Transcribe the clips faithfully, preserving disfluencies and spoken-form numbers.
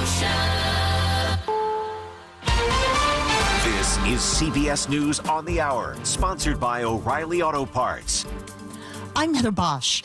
This is C B S News on the Hour, sponsored by O'Reilly Auto Parts. I'm Heather Bosch.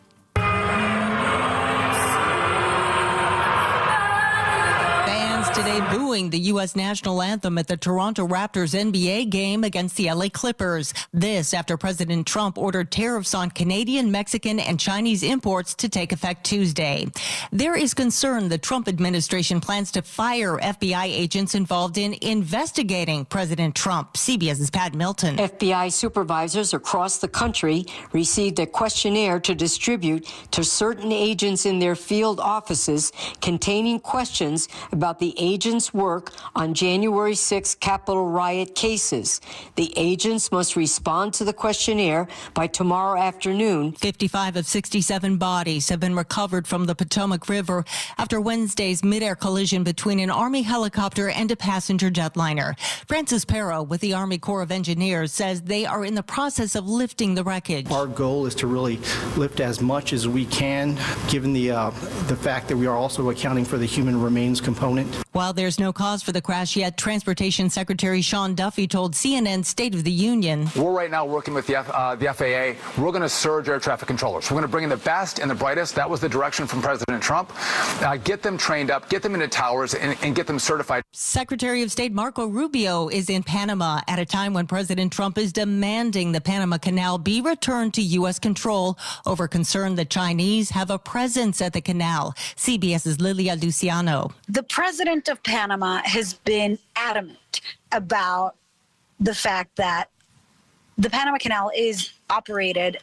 Today booing the U S national anthem at the Toronto Raptors N B A game against the L A Clippers. This after President Trump ordered tariffs on Canadian, Mexican, and Chinese imports to take effect Tuesday. There is concern the Trump administration plans to fire F B I agents involved in investigating President Trump. CBS's Pat Milton. F B I supervisors across the country received a questionnaire to distribute to certain agents in their field offices containing questions about the agents' work on January sixth Capitol riot cases. The agents must respond to the questionnaire by tomorrow afternoon. fifty-five of sixty-seven bodies have been recovered from the Potomac River after Wednesday's mid-air collision between an Army helicopter and a passenger jetliner. Francis Perro with the Army Corps of Engineers says they are in the process of lifting the wreckage. Our goal is to really lift as much as we can, given the uh, the fact that we are also accounting for the human remains component. While there's no cause for the crash yet, Transportation Secretary Sean Duffy told C N N State of the Union. We're right now working with the, F, uh, the F A A. We're going to surge air traffic controllers. We're going to bring in the best and the brightest. That was the direction from President Trump. Uh, get them trained up, get them into towers, and, and get them certified. Secretary of State Marco Rubio is in Panama at a time when President Trump is demanding the Panama Canal be returned to U S control over concern the Chinese have a presence at the canal. CBS's Lilia Luciano. The president of Panama has been adamant about the fact that the Panama Canal is operated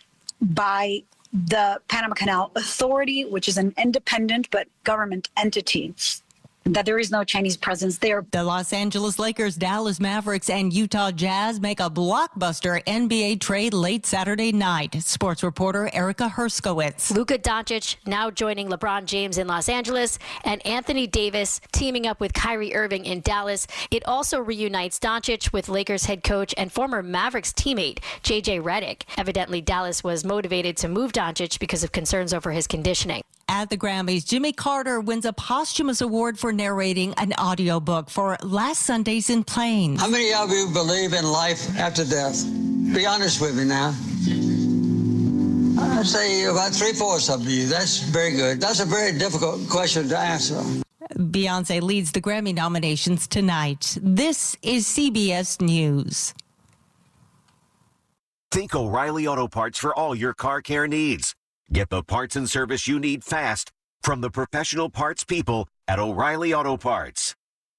by the Panama Canal Authority, which is an independent but government entity, that there is no Chinese presence there. The Los Angeles Lakers, Dallas Mavericks, and Utah Jazz make a blockbuster N B A trade late Saturday night. Sports reporter Erica Herskowitz. Luka Doncic now joining LeBron James in Los Angeles, and Anthony Davis teaming up with Kyrie Irving in Dallas. It also reunites Doncic with Lakers head coach and former Mavericks teammate J J Redick. Evidently, Dallas was motivated to move Doncic because of concerns over his conditioning. At the Grammys, Jimmy Carter wins a posthumous award for narrating an audiobook for Last Sundays in Plains. How many of you believe in life after death? Be honest with me now. I'd say about three-fourths of you. That's very good. That's a very difficult question to answer. Beyonce leads the Grammy nominations tonight. This is C B S News. Think O'Reilly Auto Parts for all your car care needs. Get the parts and service you need fast from the professional parts people at O'Reilly Auto Parts.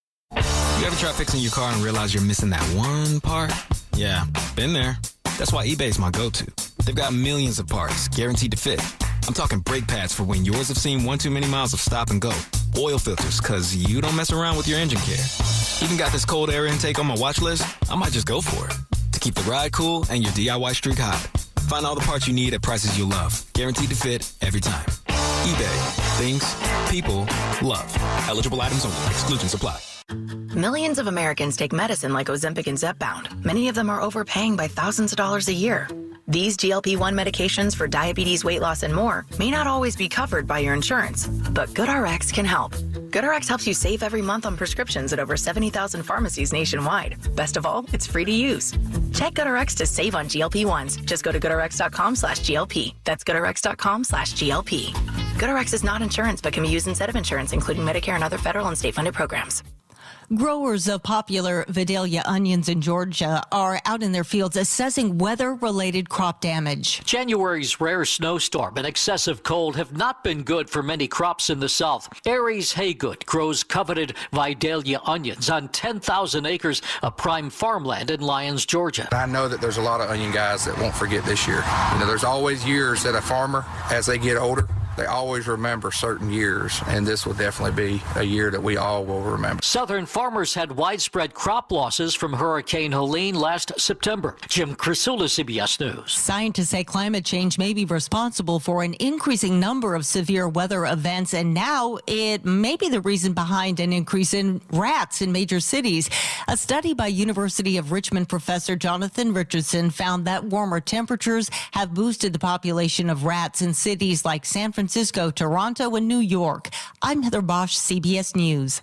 You ever try fixing your car and realize you're missing that one part? Yeah, been there. That's why eBay's my go-to. They've got millions of parts guaranteed to fit. I'm talking brake pads for when yours have seen one too many miles of stop and go. Oil filters, because you don't mess around with your engine care. Even got this cold air intake on my watch list. I might just go for it to keep the ride cool and your D I Y streak hot. Find all the parts you need at prices you'll love. Guaranteed to fit every time. eBay. Things people love. Eligible items only. Exclusions apply. Millions of Americans take medicine like Ozempic and Zepbound. Many of them are overpaying by thousands of dollars a year. These G L P one medications for diabetes, weight loss, and more may not always be covered by your insurance, but GoodRx can help. GoodRx helps you save every month on prescriptions at over seventy thousand pharmacies nationwide. Best of all, it's free to use. Check GoodRx to save on G L P ones. Just go to GoodRx.com slash GLP. That's GoodRx.com slash GLP. GoodRx is not insurance, but can be used instead of insurance, including Medicare and other federal and state-funded programs. Growers of popular Vidalia onions in Georgia are out in their fields assessing weather-related crop damage. January's rare snowstorm and excessive cold have not been good for many crops in the south. Aries Haygood grows coveted Vidalia onions on ten thousand acres of prime farmland in Lyons, Georgia. I know that there's a lot of onion guys that won't forget this year. You know, there's always years that a farmer, as they get older, they always remember certain years, and this will definitely be a year that we all will remember. Southern farmers had widespread crop losses from Hurricane Helene last September. Jim Crisula, C B S News. Scientists say climate change may be responsible for an increasing number of severe weather events, and now it may be the reason behind an increase in rats in major cities. A study by University of Richmond professor Jonathan Richardson found that warmer temperatures have boosted the population of rats in cities like San Francisco Francisco, Toronto, and New York. I'm Heather Bosch, C B S News.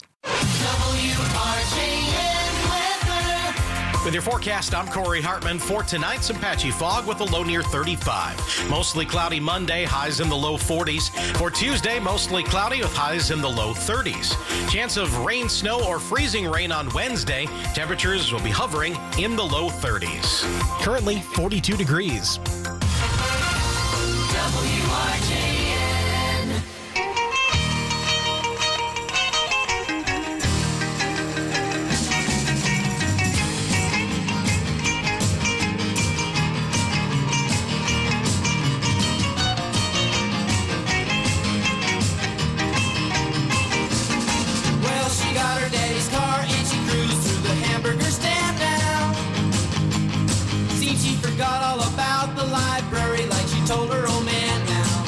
With your forecast, I'm Corey Hartman. For tonight, some patchy fog with a low near thirty-five. Mostly cloudy Monday, highs in the low forties. For Tuesday, mostly cloudy with highs in the low thirties. Chance of rain, snow, or freezing rain on Wednesday. Temperatures will be hovering in the low thirties. Currently, forty-two degrees. W R J N. Well, she got her daddy's car and she cruised through the hamburger stand now. Seems she forgot all about the library like she told her old man now.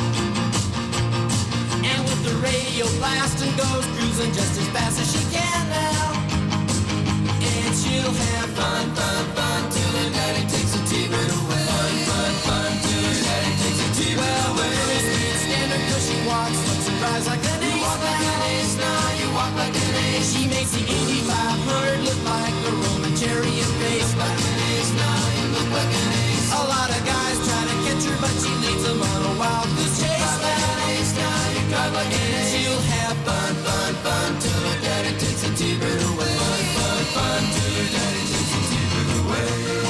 And with the radio blasting goes cruising just as fast as she can now. And she'll have fun, fun, fun till her daddy takes a T-bird away. Fun, fun, fun till her daddy takes a T-bird well, away. Well, the can't stand her cause she walks, looks and drives like an ace. You walk like an ace now, you walk like an ace. She makes the Indy five hundred look like a Roman chariot race. Like an ace now, you look like an ace. A lot of guys try to catch her, but she leads them on a wild goose chase. And she'll have fun, fun, fun till her daddy takes a T-bird away. Fun, fun, fun till her daddy takes a T-bird away.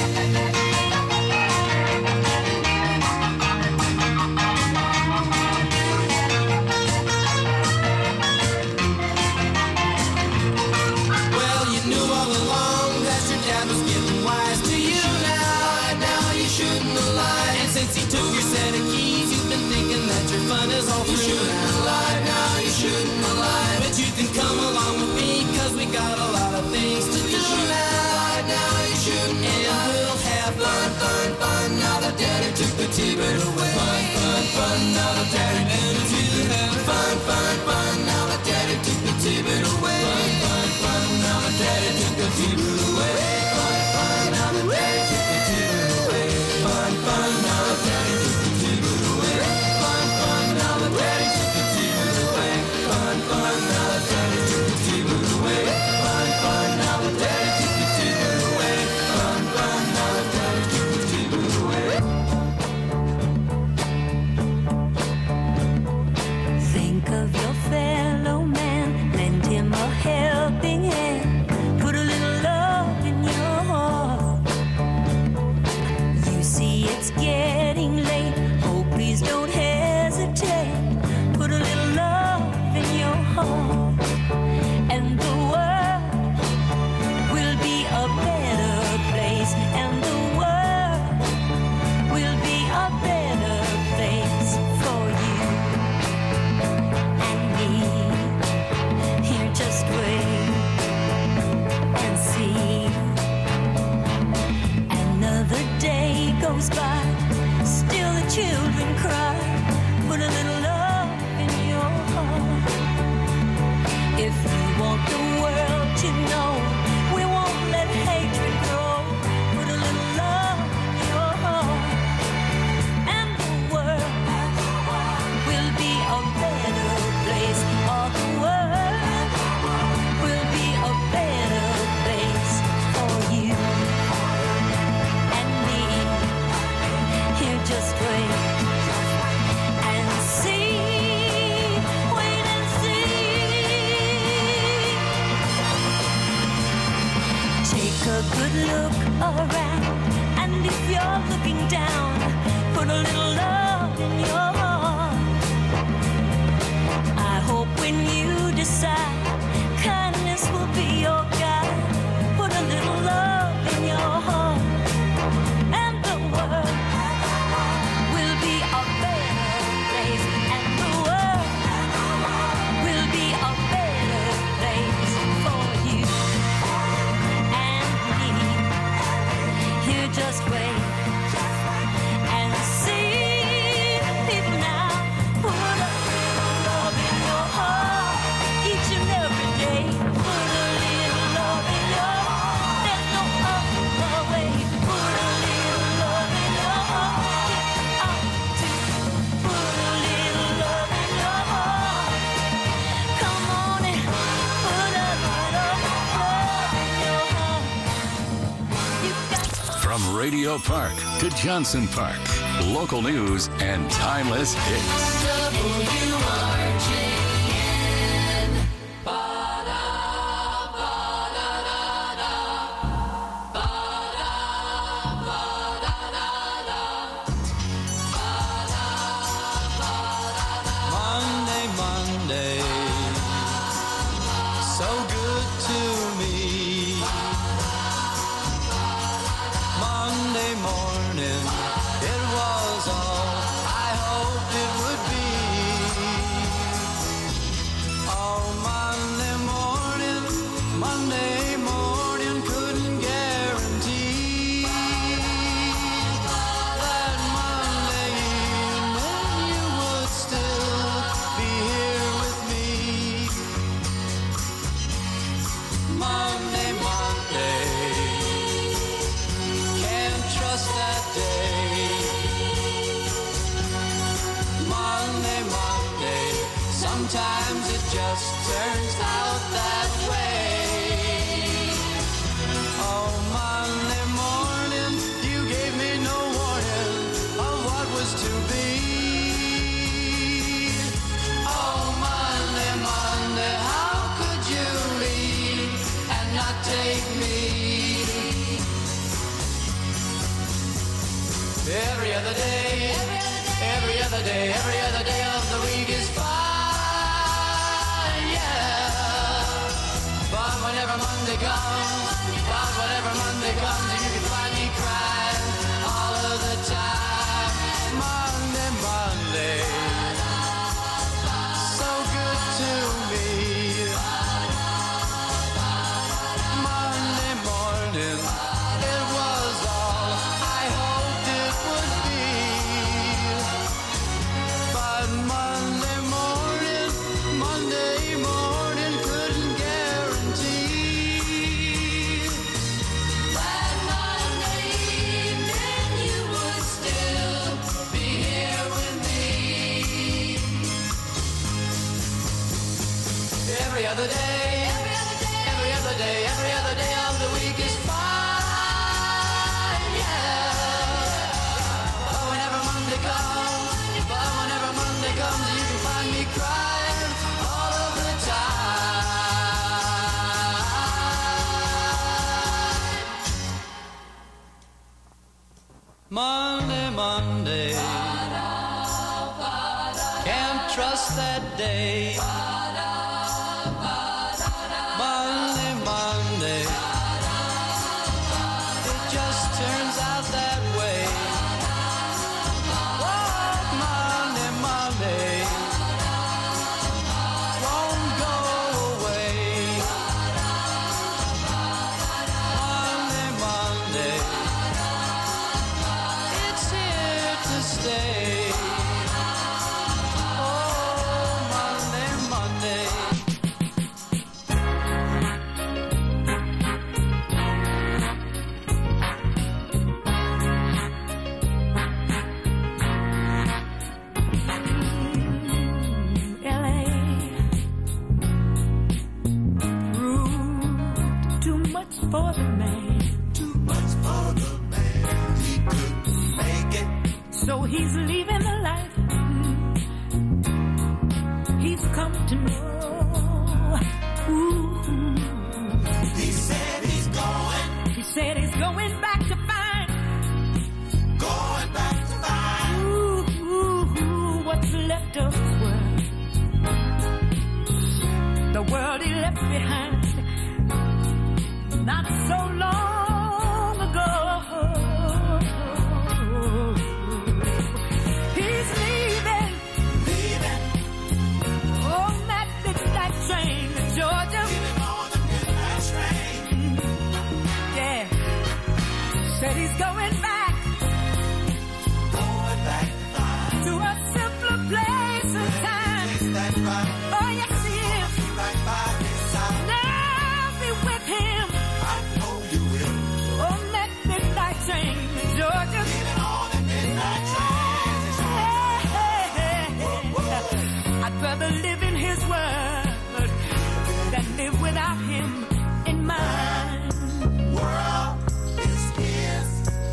Well, you knew all along that your dad was getting wise to you now. Now you shouldn't have lied. And since he took your set of keys, you've been thinking that your fun is all through. You shouldn't have lied, now you shouldn't have lied. But you can come along with me, cause we got a lot of things to do now. Now you shouldn't have lied. And we'll have fun, fun, fun. Now the daddy took the T-bird away. Fun, fun, fun. Now the daddy took the T-bird away. Fun, fun, fun. Now the daddy took the T-bird away. Fun, fun, fun. Now the daddy took the T-bird away. Fun, fun. Now the daddy took the T-bird away. Fun, fun. Now the daddy took the T-bird away. Fun, fun. Now the daddy took the T-bird away. Fun, fun. Now the daddy took the T-bird away. Fun, fun. Now the daddy took the T-bird away. Fun, fun. Now the daddy took the T-bird away. Think of your fellow man, lend him a helping hand, put a little love in your heart. You see it's getting late, oh please don't hesitate, put a little love in your heart, and the world will be a better place, and the world will be a better place for you and me. Here, just wait and see. Another day goes by, still the children cry. Put a little love in your heart. If you want the world to know, we won't let hatred grow. Put a little love in your heart, and the world will be a better place. All the world will be a better place for you and me. Here, just wait and see. Wait and see. Take a good look around, and if you're looking down, put a little love in your heart. I hope when you decide, kindness will be your guide. Put a little love in your heart, and the world will be a better place, and the world will be a better place for you and me. Here, just wait and see. People now, put a little love in your heart each and every From Radio Park to Johnson Park, local news and timeless hits. W R J N. Monday, Monday, so good to me. Monday morning, it was all I hoped it would be. Oh, Monday morning, Monday morning, couldn't guarantee that Monday evening you would still be here with me. Monday, Monday, can't trust that day. Monday, Monday, sometimes it just turns out that way. Oh, Monday morning, you gave me no warning of what was to be. Oh, Monday, Monday, how could you leave and not take me? Every other day, every other day, every other day of the week is fine, yeah. But whenever Monday comes, but whenever Monday comes, you can find me crying all of the time. Monday, Monday, so good to me. Monday morning, it was all I hoped it would be. But Monday morning, Monday morning, couldn't guarantee that Monday evening you would still be here with me. Every other day, every other day, every other day of the week is fine, yeah. But whenever Monday comes, but whenever Monday comes, you can find me crying all of the time. Monday, Monday, can't trust that day. Monday, Monday, it just turns out that way. Oh, Monday, Monday, won't go away. Monday, Monday, it's here to stay. Oh, Monday, Monday. L A proved too much for the man. Too much for the man. He couldn't make it. So he's leaving the life he's come to know. Ooh. He said he's going. He said he's going back to find. Going back to find. Ooh, ooh, ooh, what's left of his world. The world he left behind not so long ago. He's leaving, leaving on that midnight train to Georgia. Leaving on the midnight train. Yeah, said he's going back, going back to a simpler place and time. That's right. Oh yes, he is. I'll be right by his side. Now be with him. I know you will. On that midnight train to Georgia. Leaving on the midnight train. I'd rather live in his world than live without him in mine. World is his.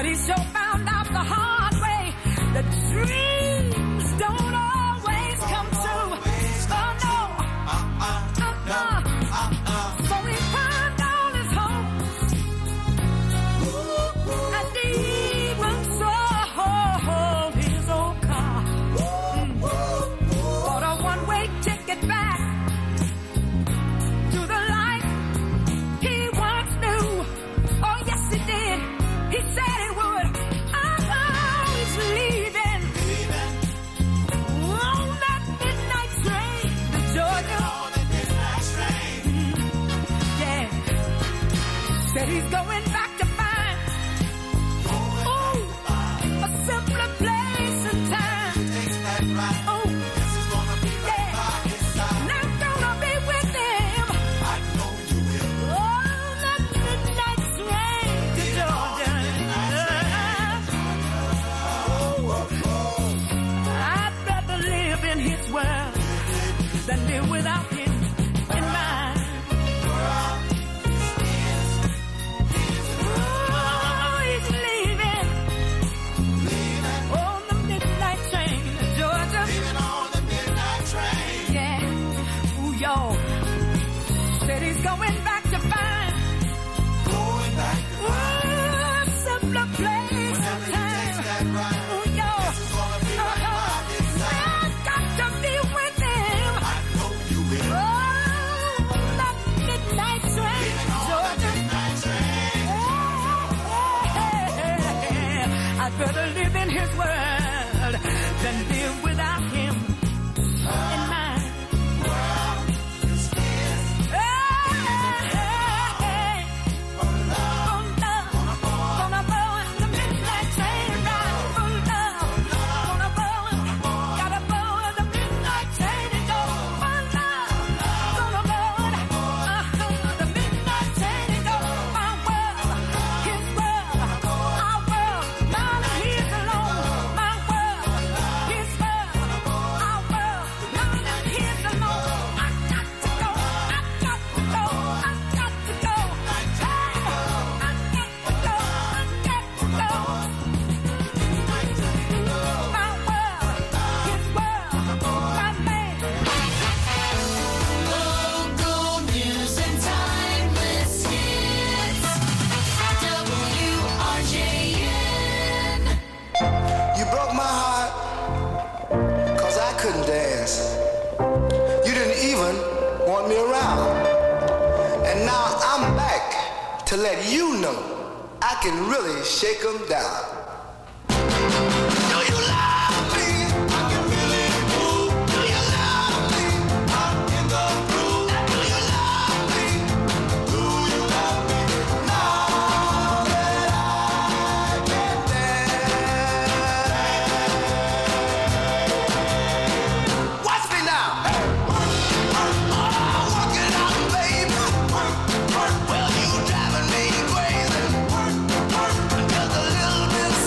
But he sure found out the hard way that dreams don't always come true. Oh no, uh-uh, uh-uh. So he found all his hopes, and even sold his old car for a one-way ticket back to the life he once knew. Oh yes, he did. He said he would. Oh, he's leaving on that midnight train to Georgia. Yeah, said he's going back to find ooh, a simpler place and time. Oh, yeah, and I'm gonna be with him on that midnight train to Georgia. I'd rather live in his world than live without him in mine. Oh, he's leaving on the midnight train to Georgia. Yeah. Ooh, y'all. Said he's going back to find ooh, a simpler place and time. Ooh, y'all. I've got to be with him. Oh, that midnight train to Georgia. Yeah. I'd rather live in his world than live without him in mine. Hey, for love, gonna board the midnight train ride. For love, gonna board, gotta board the midnight train and go. For love, gonna board uh-huh, the midnight train and go. My world, his world, our world, none of his alone. My world, his world, our world, none of his alone. I got to go, I got to go, I got to go. Hey, I got to go, I got to go. My world, his world, my man. Local news and timeless hits. W R J N. You broke my heart, cause I couldn't dance. You didn't even want me around. And now I'm back to let you know I can really shake 'em down. Do you love me? I can really move. Do you love me? I'm in the groove. Do you love me? Do you love me? Now that I can dance. Watch me now. Oh, work it out, baby. Well, you driving me crazy. Just a little bit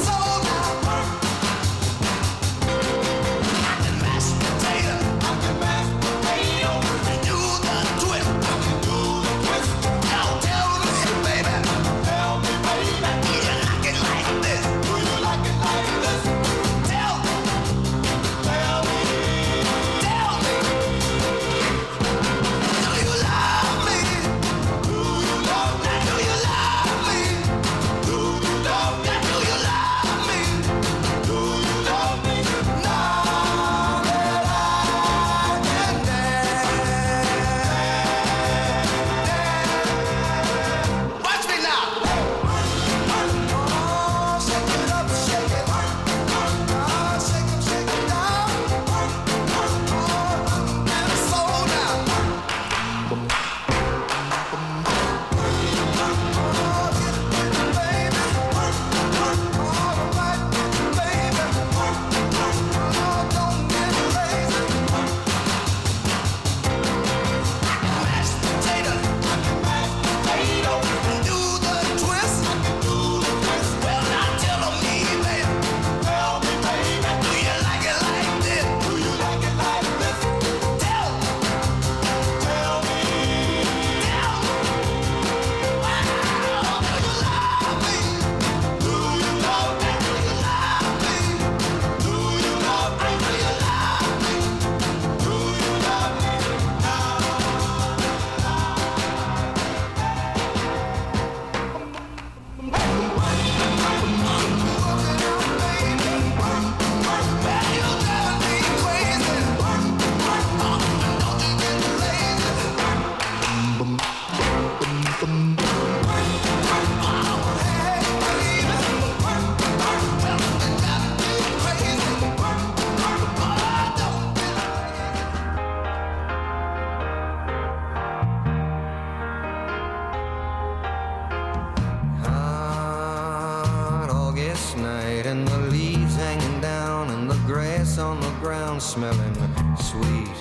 grass on the ground smelling sweet.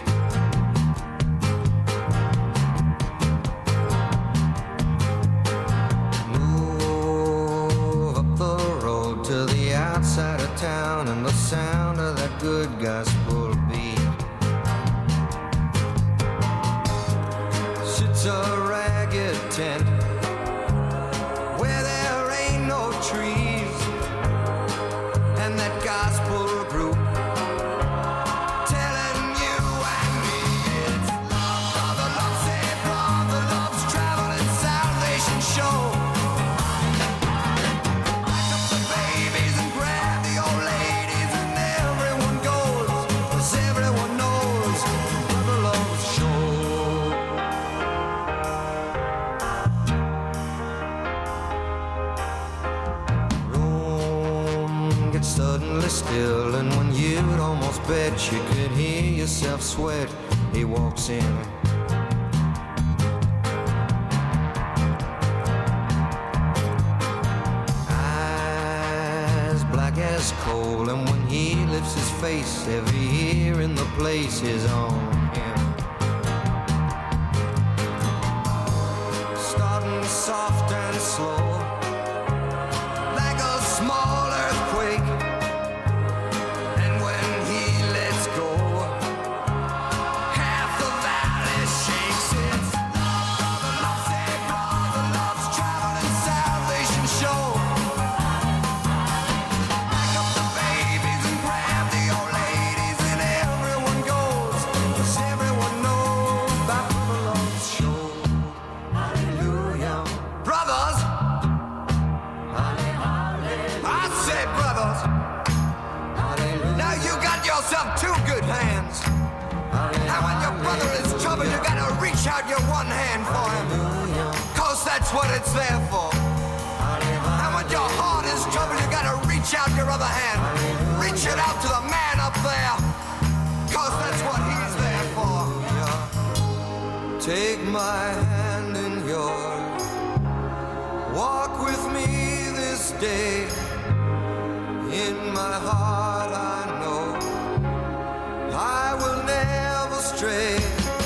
Move up the road to the outside of town and the sound of that good gospel beat. Sits a ragged tent where there ain't no trees, and that gospel group telling you and me it's love, brother, love, say brother, love's traveling salvation show. Pack up the babies and grab the old ladies, and everyone goes, 'cause everyone knows brother love's show. Suddenly still, and when you'd almost bet you could hear yourself sweat, he walks in. Eyes black as coal, and when he lifts his face, every ear in the place is on him. Starting soft and slow, like a small earthquake. Two good hands. And when your brother is in trouble, you gotta reach out your one hand for him, 'cause that's what it's there for. And when your heart is troubled, you gotta reach out your other hand. Reach it out to the man up there, 'cause that's what he's there for. Take my hand in yours, walk with me this day. In my heart I know I will never stray.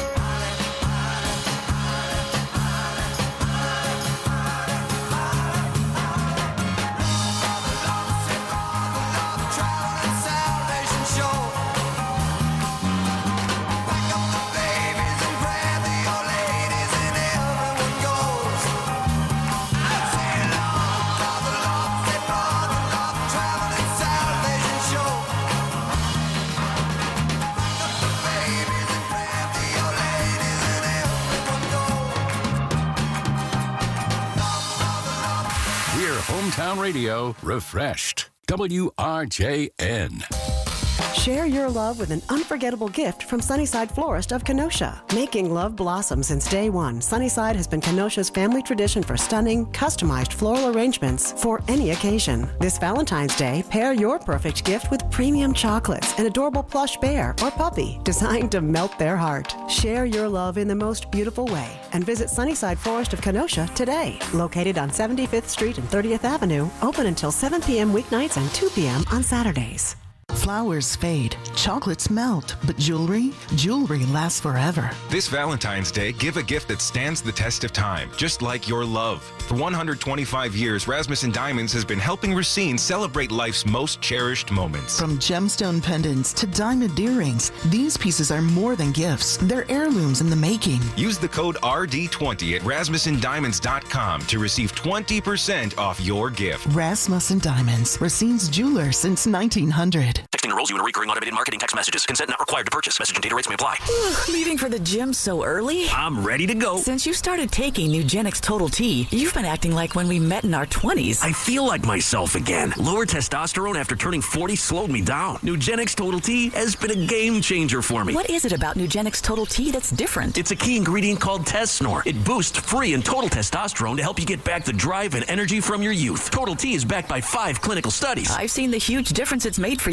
Hometown Radio refreshed. W R J N. Share your love with an unforgettable gift from Sunnyside Florist of Kenosha. Making love blossom since day one, Sunnyside has been Kenosha's family tradition for stunning, customized floral arrangements for any occasion. This Valentine's Day, pair your perfect gift with premium chocolates, an adorable plush bear or puppy designed to melt their heart. Share your love in the most beautiful way and visit Sunnyside Florist of Kenosha today. Located on seventy-fifth Street and thirtieth Avenue, open until seven p.m. weeknights and two p.m. on Saturdays. Flowers fade, chocolates melt, but jewelry? Jewelry lasts forever. This Valentine's Day, give a gift that stands the test of time, just like your love. For one hundred twenty-five years, Rasmussen Diamonds has been helping Racine celebrate life's most cherished moments. From gemstone pendants to diamond earrings, these pieces are more than gifts. They're heirlooms in the making. Use the code R D twenty at rasmussen diamonds dot com to receive twenty percent off your gift. Rasmussen Diamonds, Racine's jeweler since nineteen hundred. Texting enrolls you in recurring automated marketing text messages. Consent not required to purchase. Message and data rates may apply. Leaving for the gym so early? I'm ready to go. Since you started taking Nugenix Total T, you've been acting like when we met in our twenties. I feel like myself again. Lower testosterone after turning forty slowed me down. Nugenix Total T has been a game changer for me. What is it about Nugenix Total T that's different? It's a key ingredient called Tesnor. It boosts free and total testosterone to help you get back the drive and energy from your youth. Total T is backed by five clinical studies. I've seen the huge difference it's made for you in the gym.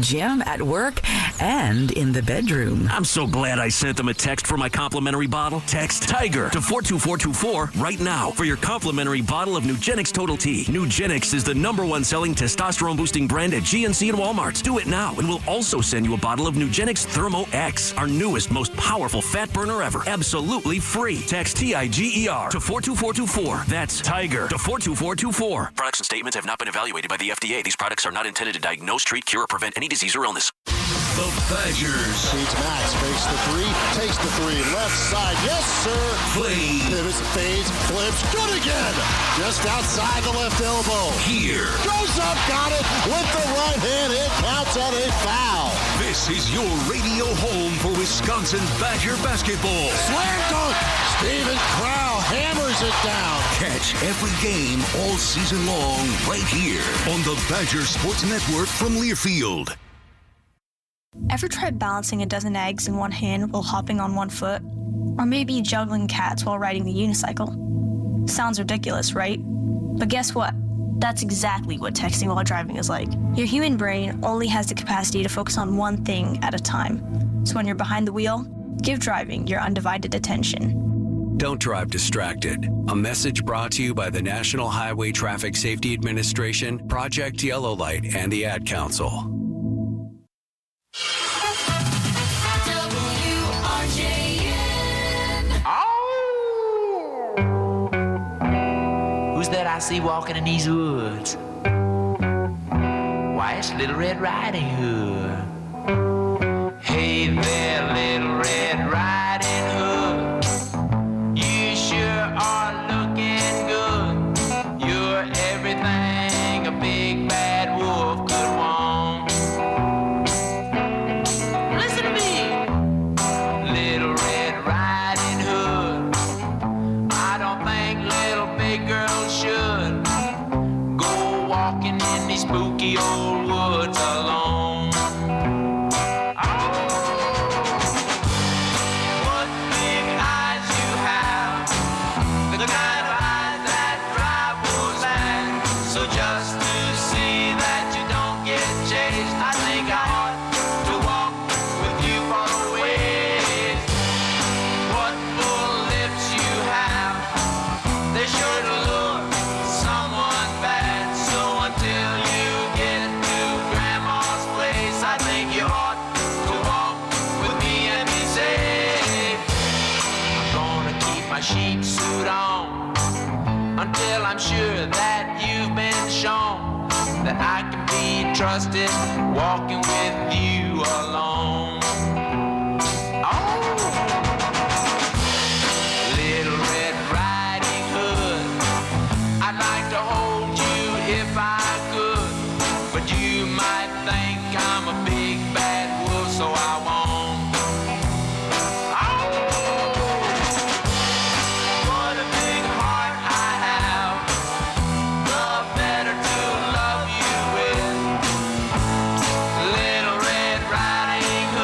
gym, at work, and in the bedroom. I'm so glad I sent them a text for my complimentary bottle. Text TIGER to four two four two four right now for your complimentary bottle of Nugenix Total T. Nugenix is the number one selling testosterone-boosting brand at G N C and Walmart. Do it now, and we'll also send you a bottle of Nugenix Thermo X, our newest, most powerful fat burner ever. Absolutely free. Text T I G E R to four two four two four. That's TIGER to four two four two four. Products and statements have not been evaluated by the F D A. These products are not intended to diagnose, treat, cure, or prevent any disease or illness. The Badgers. Feeds Max, fakes the three, takes the three, left side, yes sir. Play. Pivots, fades, flips, good again. Just outside the left elbow. Here. Goes up, got it with the right hand. It counts at a foul. This is your radio home for Wisconsin Badger basketball. Slam dunk. Steven Crowl hammers it down. Catch every game all season long right here on the Badger Sports Network from Learfield. Ever tried balancing a dozen eggs in one hand while hopping on one foot? Or maybe juggling cats while riding the unicycle? Sounds ridiculous, right? But guess what? That's exactly what texting while driving is like. Your human brain only has the capacity to focus on one thing at a time. So when you're behind the wheel, give driving your undivided attention. Don't drive distracted. A message brought to you by the National Highway Traffic Safety Administration, Project Yellow Light, and the Ad Council. Who's that I see walking in these woods? Why, it's Little Red Riding Hood. Hey there, Little Red Riding Hood. You sure are looking good. You're everything a big bad wolf could want. Listen to me, Little Red Riding Hood. I don't think little big girls should go walking in these spooky old woods alone. Sheep suit on until I'm sure that you've been shown that I can be trusted walking with you alone. Oh, Little Red Riding Hood, I'd like to hold you if I could, but you might think I'm a big bad wolf, so I won't. Riding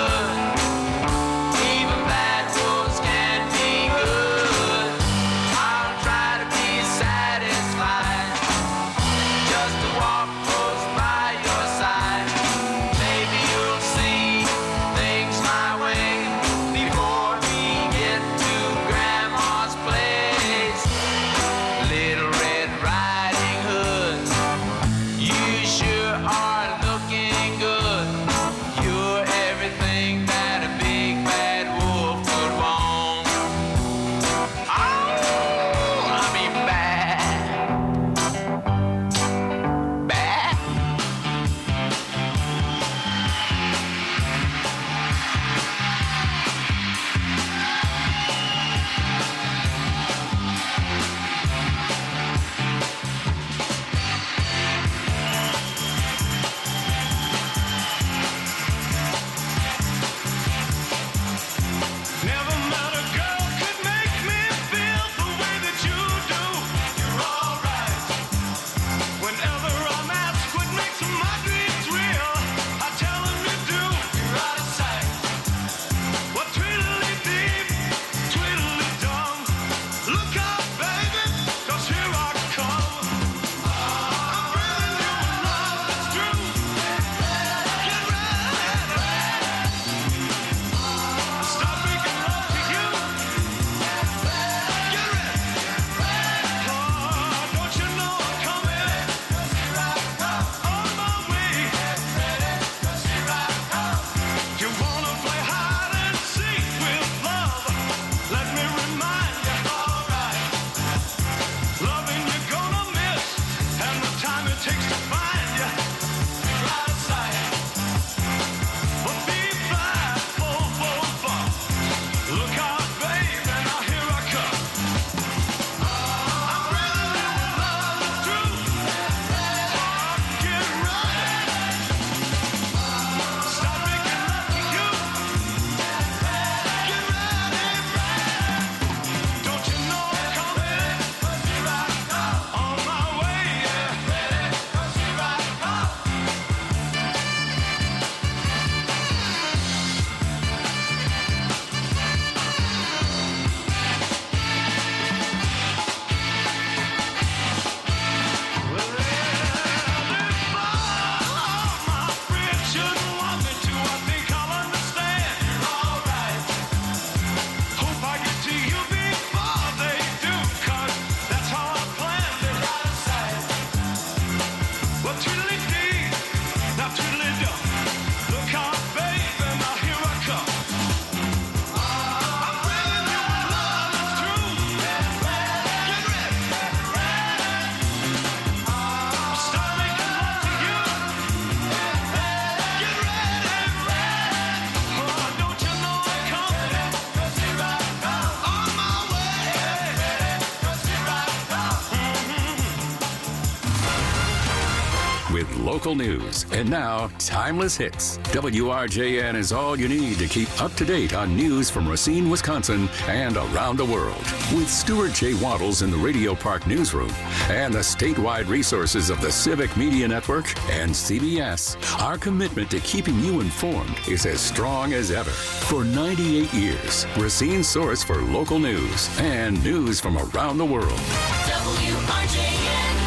with local news. And now, Timeless Hits. W R J N is all you need to keep up to date on news from Racine, Wisconsin, and around the world. With Stuart J. Waddles in the Radio Park newsroom and the statewide resources of the Civic Media Network and C B S, our commitment to keeping you informed is as strong as ever. For ninety-eight years, Racine's source for local news and news from around the world. W R J N.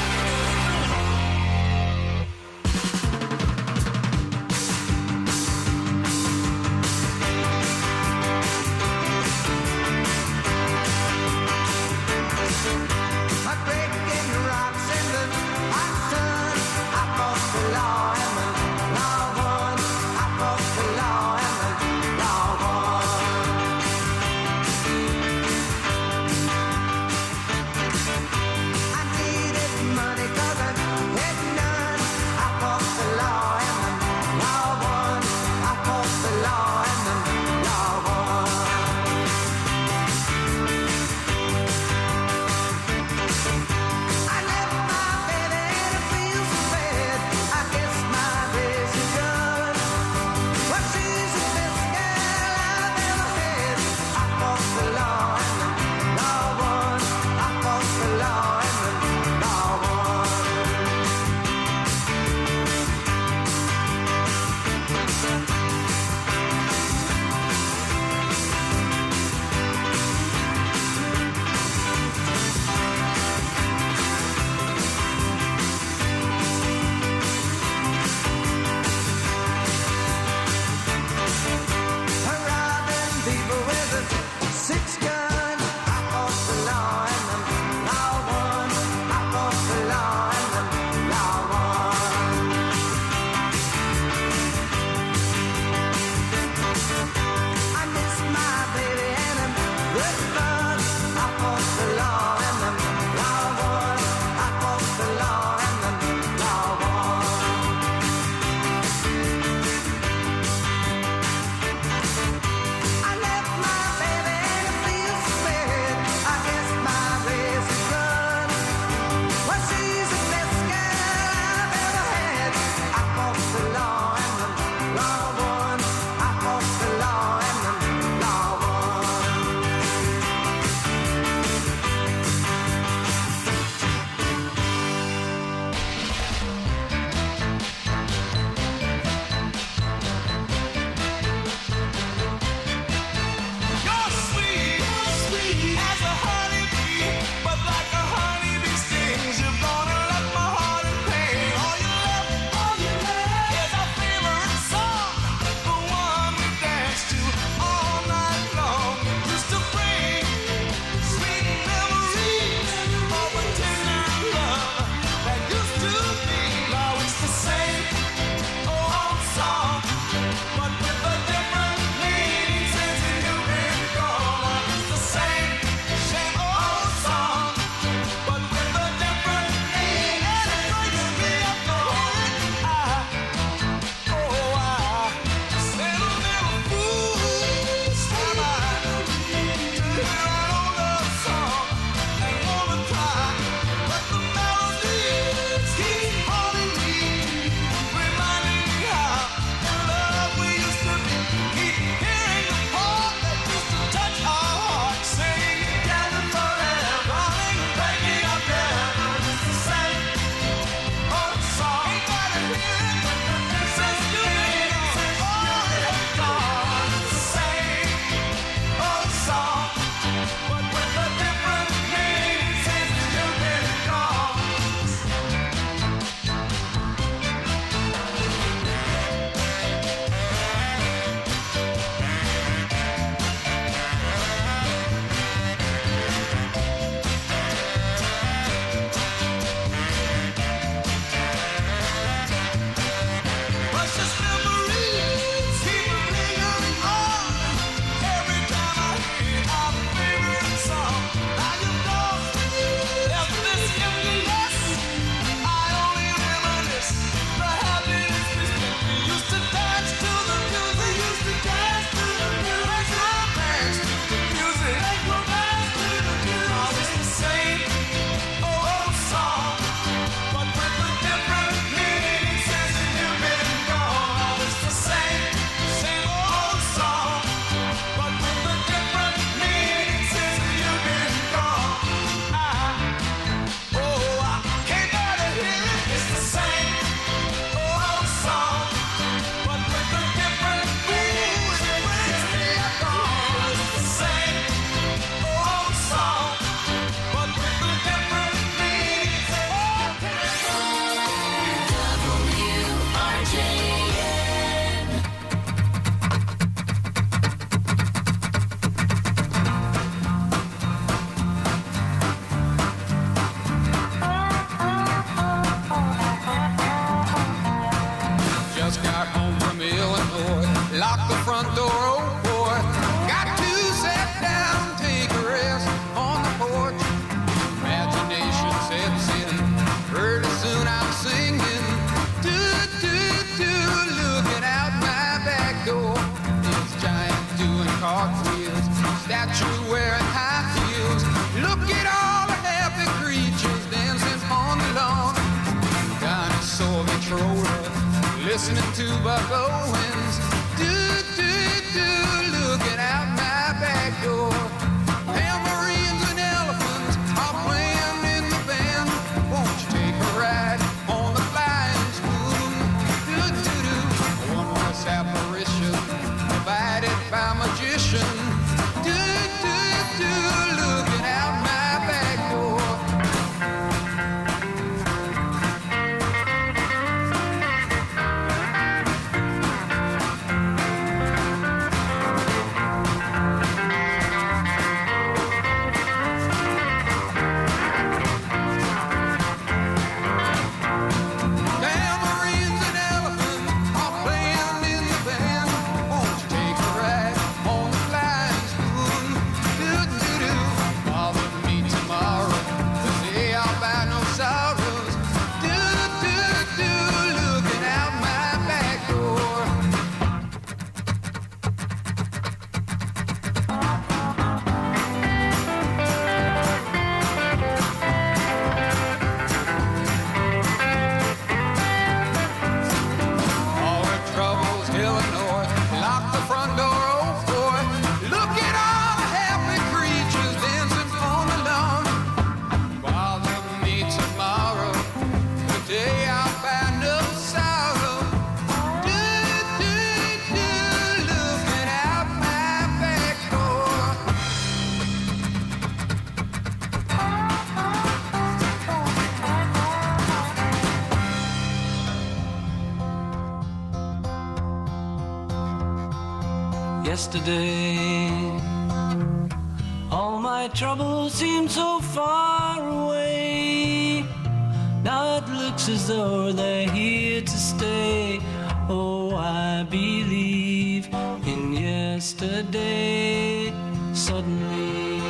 listening to Buck Owens. Do, do, do, looking out my back door. Tambourines and elephants are playing in the band. Won't you take a ride on the flying spoon? Do, do, do, a one-horse apparition provided by magician. Do, do, do, looking out my back door. Tambourines and elephants are playing in the band. Won't you take a ride on the flying spoon? Do, do, do, bother me tomorrow, the day I'll buy no sorrows. Do, do, do, looking out my back door. All the troubles heading north, lock the front door open. Look at all the happy creatures dancing on the lawn. Bother me tomorrow, the day I'll find no sorrow. Do, do, do, looking out my back door. Yesterday, all my troubles seemed so far away. Now it looks as though they're here to stay. Oh, I believe in yesterday. Suddenly,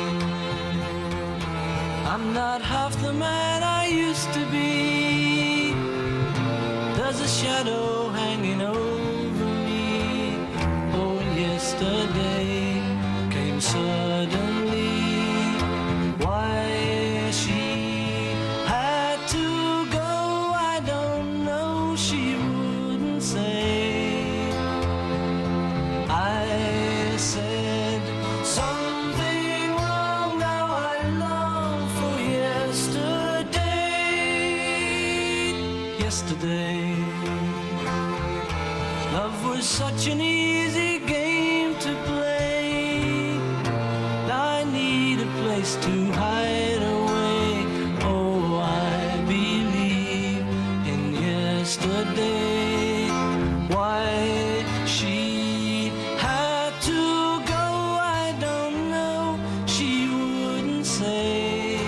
I'm not half the man I used to be. There's a shadow hanging over me. Oh, yesterday came suddenly. Why she had to go, I don't know. She wouldn't say. I said something wrong. Now I long for yesterday. Yesterday, love was such an easy game to play. Now I need a place to hide away. Oh, I believe in yesterday. Why she had to go, I don't know. She wouldn't say.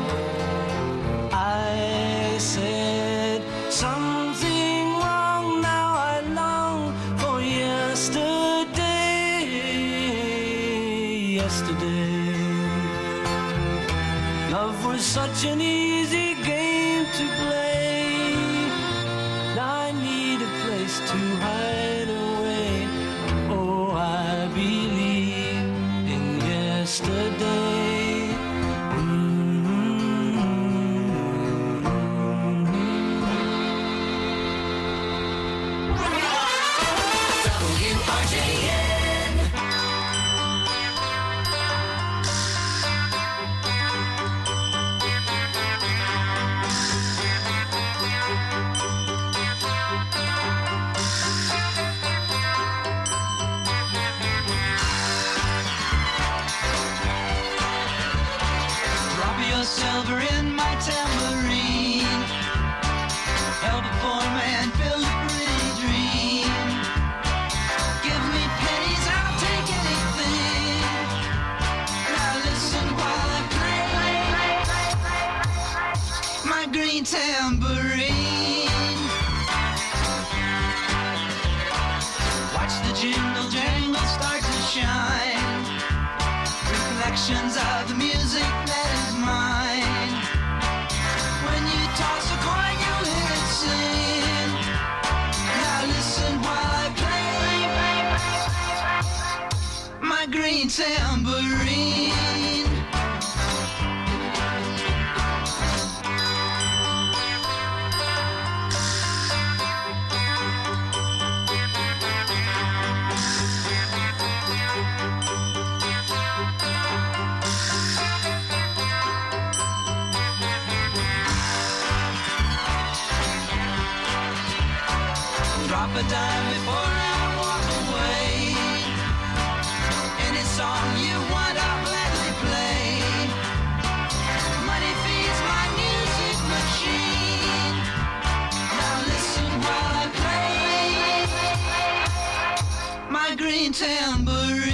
I said something wrong. Now I long for yesterday. Yesterday, love was such an easy game to play. Now I need a place to hide away. Oh, I believe in yesterday. W R J N. Drop your silver in my tambourine. Help a poor man build a pretty dream. Give me pennies, I'll take anything. Now listen while I play my green tambourine. Watch the jingle jangle start to shine. Reflections of the music that is mine. When you toss a coin, you'll hear it sing. Now listen while I play my green tambourine. drop a dime before I walk away. Any song you want, I'll gladly play. Money feeds my music machine. Now listen while I play my green tambourine.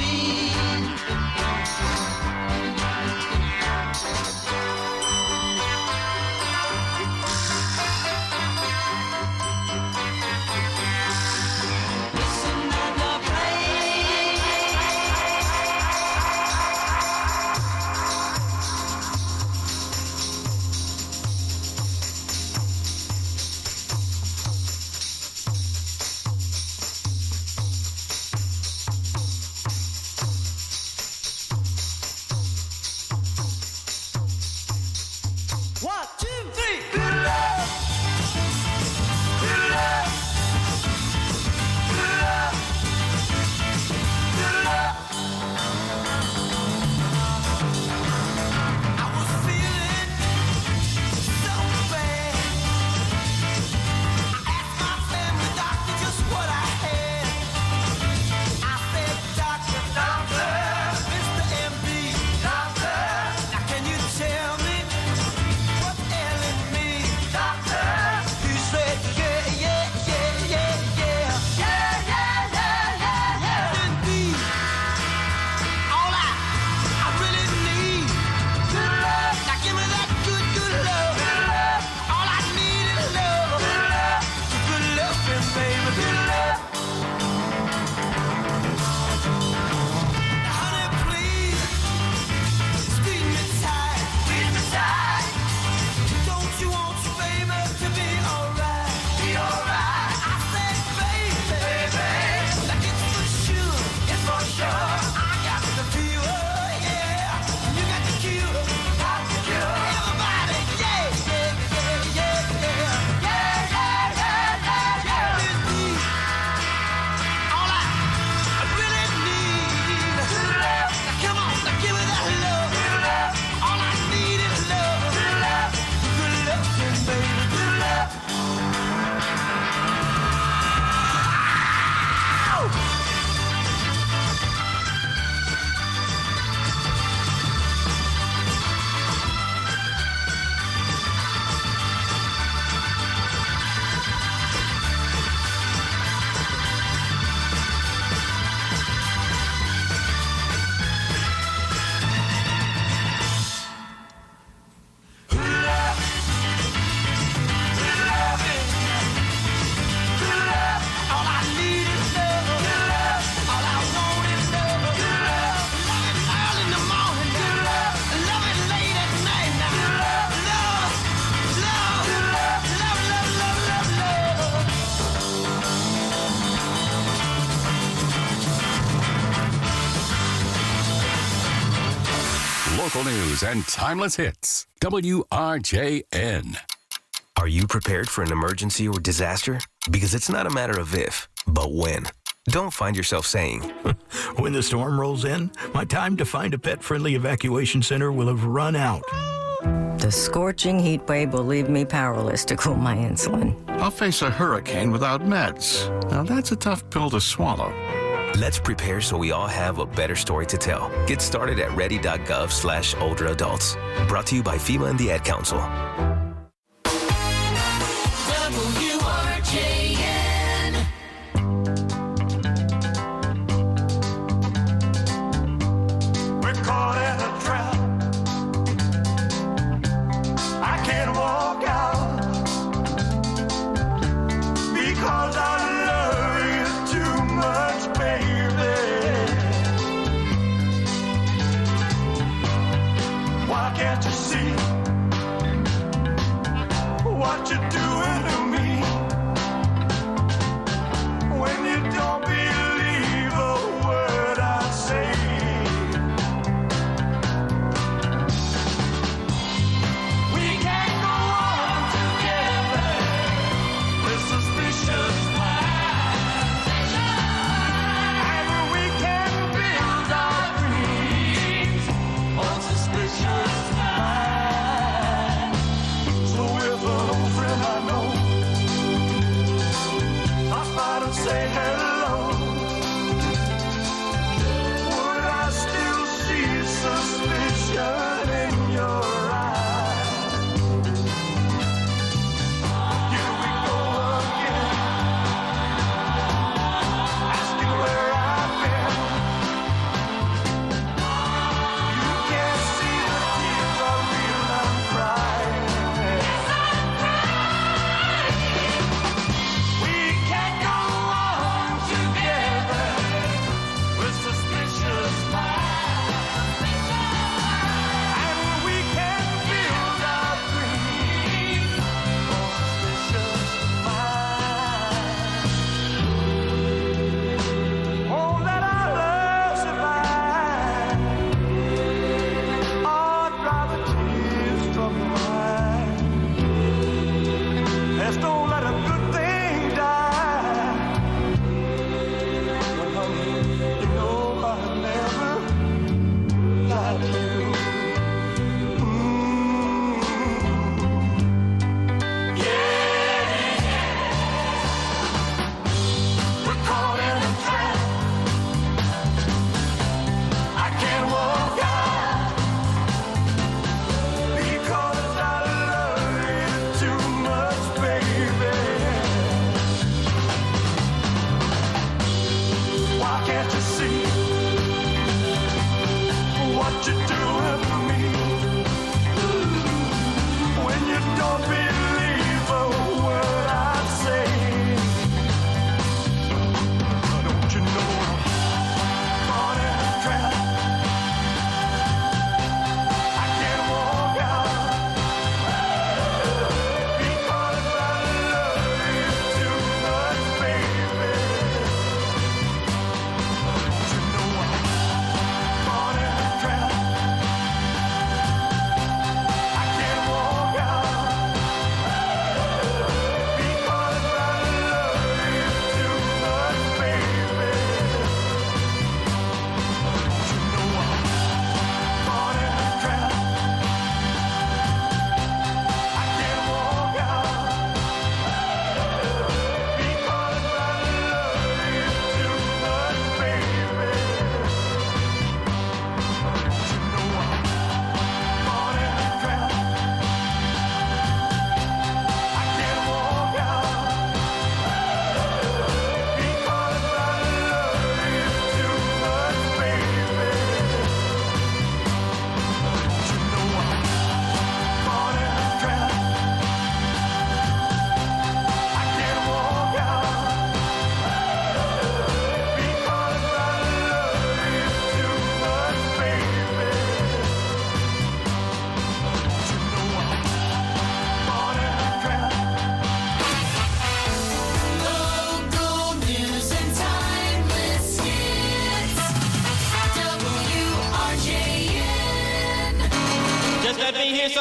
One, two, three. Good luck. Good luck. Good luck. Good luck. I was feeling so bad. I asked my family doctor just what I had. I said, doctor, doctor, Mister M D, doctor, now can you tell me what's ailing me, doctor? He said, yeah, yeah, yeah, yeah, yeah. Yeah, yeah, yeah, yeah, yeah. Indeed, all I, I really need, good love. Now give me that good, good love. Good love. All I need is love. Good love. Good loving, baby, good love. Honey, please, squeeze me tight, squeeze me tight. Don't you want your baby to be alright? Be alright. I said, baby, baby, like it's for sure, it's for sure. I got the fever, yeah. You got the cure, got the cure. Everybody, yeah, yeah, yeah, yeah, yeah, yeah, yeah, yeah, yeah, yeah. Indeed, all I, I really need is love. Now come on, now give me that love. Good love. All I need is love. Good love. Good loving, baby. Good love. Local news and timeless hits. W R J N. Are you prepared for an emergency or disaster? Because it's not a matter of if, but when. Don't find yourself saying, when the storm rolls in, my time to find a pet-friendly evacuation center will have run out. The scorching heat wave will leave me powerless to cool my insulin. I'll face a hurricane without meds. Now that's a tough pill to swallow. Let's prepare so we all have a better story to tell. Get started at ready.gov slash older adults. Brought to you by FEMA and the Ad Council. W R J N. We're caught in a trap. I can't walk out because I love you too much, baby. Why can't you see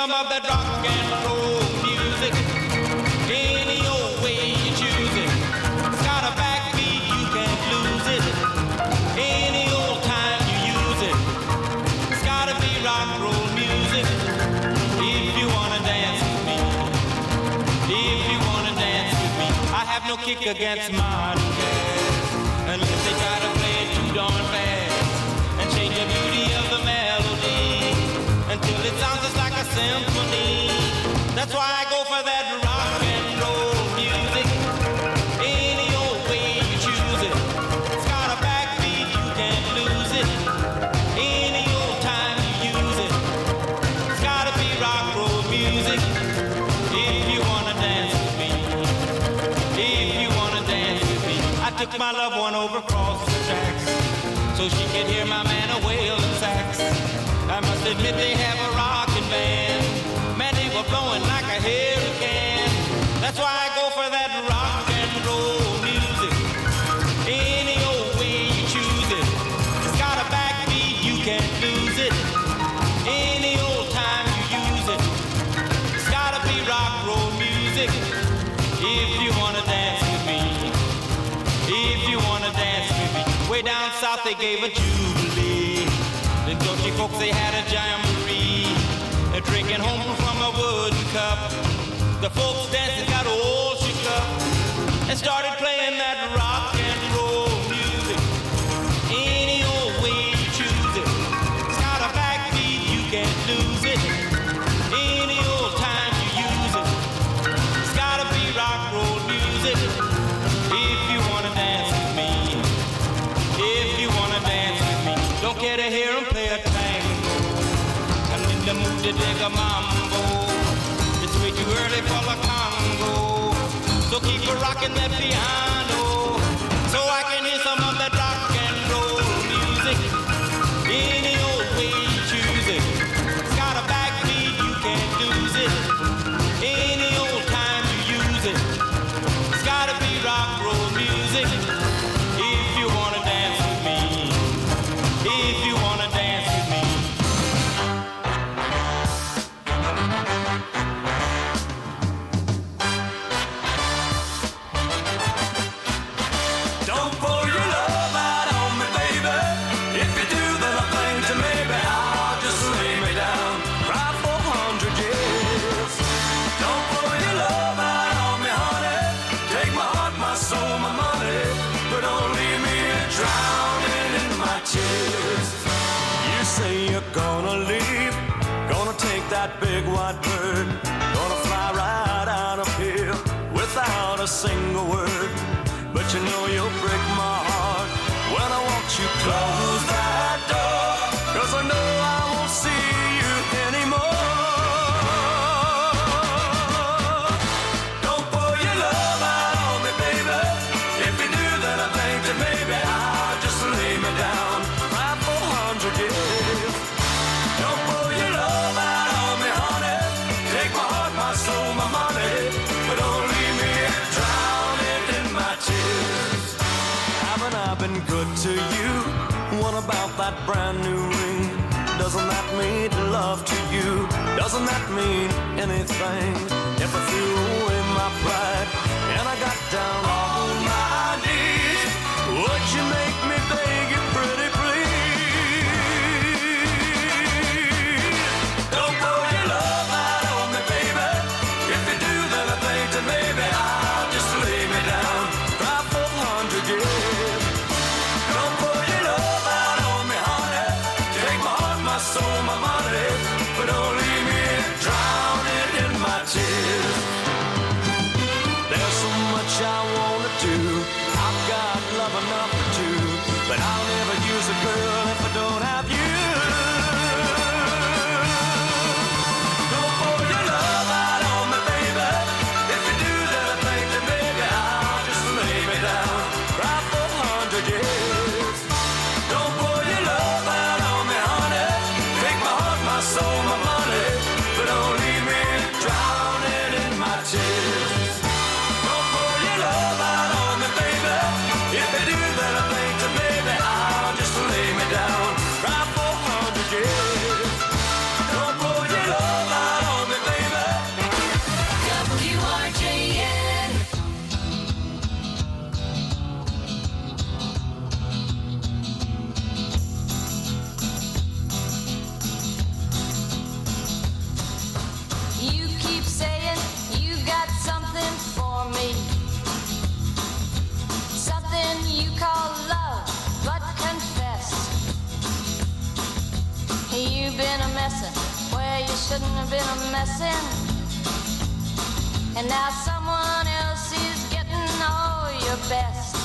some of that rock and roll music. Any old way you choose it. It's got a backbeat, you can't lose it. Any old time you use it. It's gotta be rock and roll music. If you wanna dance with me. If you wanna dance with me. I have no kick against modern jazz, unless they try to play it too darn fast and change the beauty of the melody until it sounds just like a symphony. That's why I go for that rock and roll music. Any old way you choose it. It's got a backbeat, you can't lose it. Any old time you use it. It's gotta be rock and roll music. If you wanna dance with me. If you wanna dance with me. I took my loved one over across the tracks so she could hear my man a wailing sax. I must admit they have a rockin' band. Man, they were blowing like a hurricane. That's why I go for that rock and roll music. Any old way you choose it. It's got a backbeat, you can't lose it. Any old time you use it. It's gotta be rock and roll music. If you wanna dance with me. If you wanna dance with me. Way down south they gave a jubilee. The Dutchy folks, they had a jamboree. They're drinking home from a wooden cup. The folks dancing got all shook up and started playing that rock and roll music. Any old way you choose it. It's got a backbeat, you can't lose it. Any old time you use it. It's gotta be rock and roll music. If you wanna dance with me. If you wanna dance with me. Don't care to hear them play a tango. I'm in the mood to dig a mambo. It's way too early for the Congo. So keep a rocking that piano so I can hear some of that rock and roll music. Any old way you choose it. It's got a backbeat, you can't lose it. Any old time you use it. It's gotta be rock and roll music. If you wanna dance with me. If you wanna dance with me. Don't pour your love out on me, baby. If you do, then I think that maybe I'll just lay me down, cry for a hundred years. Don't pour your love out on me, honey. Take my heart, my soul, my money, but don't leave me drowning in my tears. You say you're gonna leave, gonna take that big white bird, gonna fly right out of here without a single word. But you know you'll break my heart when I watch you close that door, 'cause I know I won't see you anymore. Don't pour your love out on me, baby. If you do, then I think that maybe I'll just lay me down, cry for a hundred years. Don't pour your love out on me, honey. Take my heart, my soul, my money, but don't leave me drowning in my tears. Haven't I been good to you? What about that brand new ring? Doesn't that mean love to you? Doesn't that mean anything? If I threw away my pride and I got down on my knees, would you make me beg you pretty please? Don't pour your love out on me, baby. If you do, then I think that maybe I'll just lay me down, cry for a hundred years. Don't pour your love out on me, honey. Take my heart, my soul, my money, but don't leave me drowning in my tears. There's so much I wanna do. I've got love enough to do, but I'll never use a girl if I don't have you. Don't pour your love out on me, baby. If you do, then I think that maybe I'll just lay me down, cry for a hundred years. Don't pour your love out on me, honey. Take my heart, my soul, my money, but don't leave me drowning in my tears. Don't pour your love out on me, baby. If you do, then I think that maybe I'll just lay me down. shouldn't have been a messin'. And now someone else is getting all your best.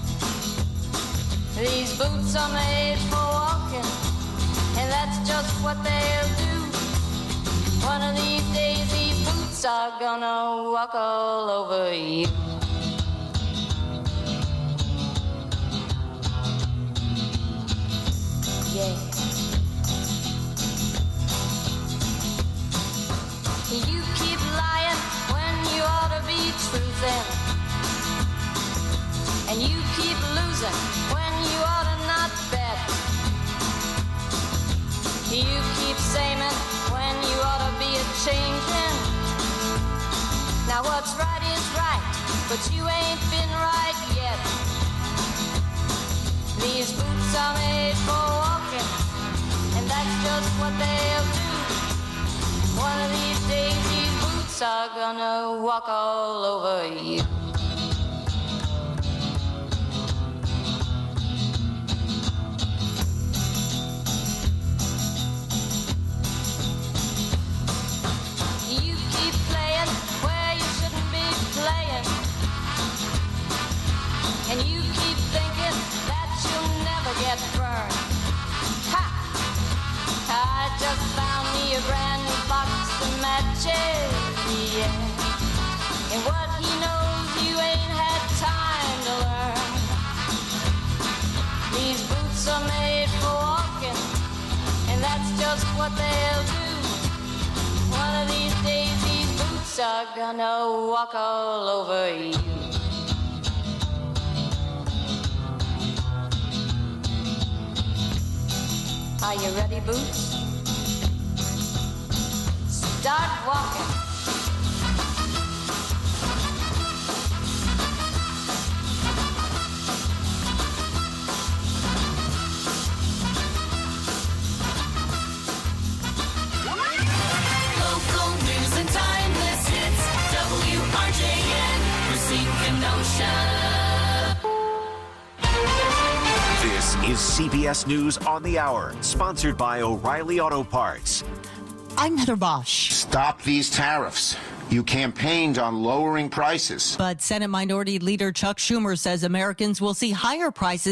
These boots are made for walking, and that's just what they'll do. One of these days these boots are gonna walk all over you. Yeah. You keep lying when you ought to be truthing, and you keep losing when you ought to not bet. You keep saying when you ought to be a changing. Now what's right is right, but you ain't been right yet. These boots are made for walking, and that's just what they'll do. One of these days these boots are gonna walk all over you. You keep playing where you shouldn't be playing, and you keep thinking that you'll never get burned. Ha! I just found me a brand new box of matches, yeah. And what he knows you ain't had time to learn. These boots are made for walking, and that's just what they'll do. One of these days these boots are gonna walk all over you. Are you ready, Boots? Start walking. Local news and timeless hits. W R J N, Racine, Kenosha. This is C B S News on the Hour, sponsored by O'Reilly Auto Parts. I'm Heather Bosch. Stop these tariffs. You campaigned on lowering prices. But Senate Minority Leader Chuck Schumer says Americans will see higher prices